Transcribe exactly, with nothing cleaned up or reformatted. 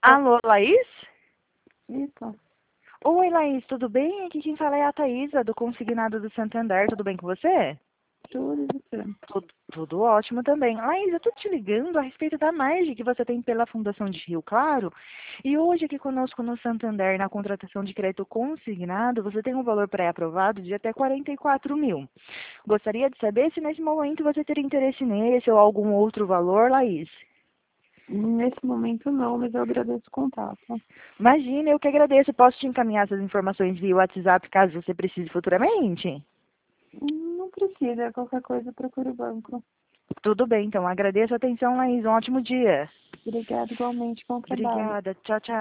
Alô, Laís? Isso, Oi, Laís, tudo bem? Aqui quem fala é a Thaísa, do Consignado do Santander. Tudo bem com você? tudo isso. Tudo, tudo ótimo também. Laís, eu tô te ligando a respeito da margem que você tem pela Fundação de Rio Claro. E hoje aqui conosco no Santander, na contratação de crédito consignado, você tem um valor pré-aprovado de até quarenta e quatro mil. Gostaria de saber se nesse momento você teria interesse nesse ou algum outro valor, Laís. Nesse momento não, mas eu agradeço o contato. Imagina, eu que agradeço. Posso te encaminhar essas informações via WhatsApp caso você precise futuramente? Não precisa, qualquer coisa procure o banco. Tudo bem, então. Agradeço a atenção, Laís. Um ótimo dia. Obrigada igualmente, bom trabalho. Obrigada. Tchau, tchau.